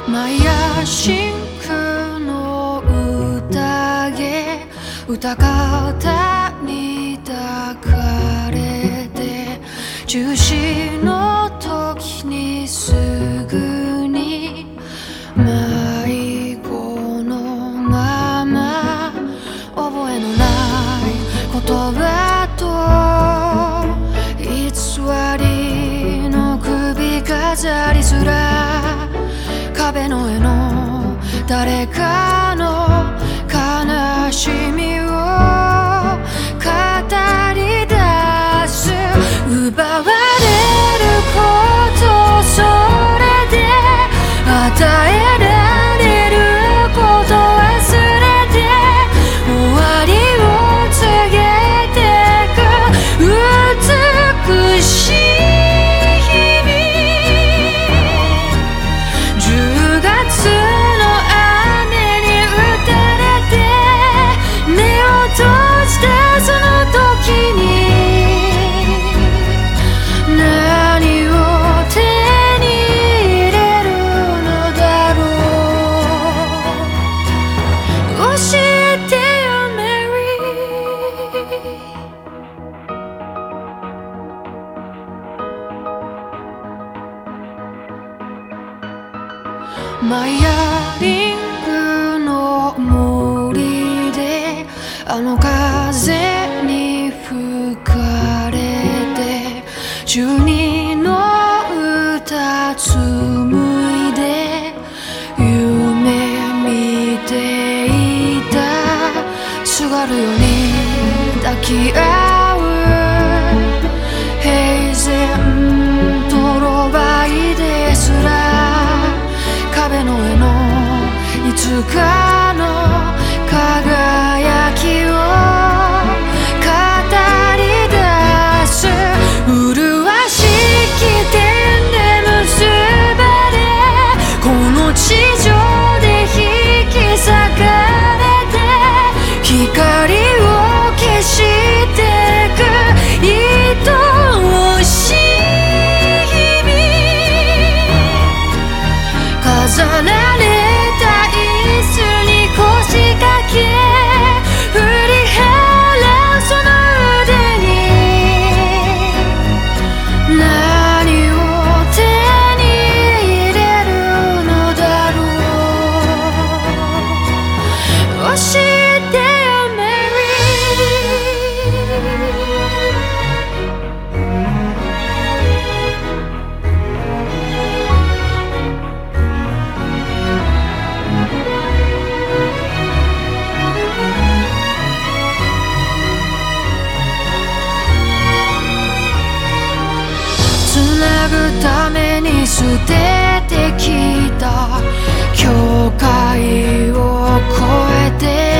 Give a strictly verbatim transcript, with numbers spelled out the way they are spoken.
マイヤシンクの宴歌方に抱かれて中止の時にすぐに迷子のまま覚えのない言葉と偽りの首飾りすら壁の上の誰かの悲しみを語り出す奪われることそれで与えられること忘れて終わりを告げてく美しいマイヤリングの森であの風に吹かれて中二の歌紡いで夢見ていたすがるように抱き合う平然とろばいですら壁の上のいつかの輝きを語り出す麗しき点で結ばれこの地上で引き裂かれて光を消してく愛しい飾られた椅子に腰掛け振り払うその腕に何を手に入れるのだろう教えてよメつなぐために捨ててきた境界を越えて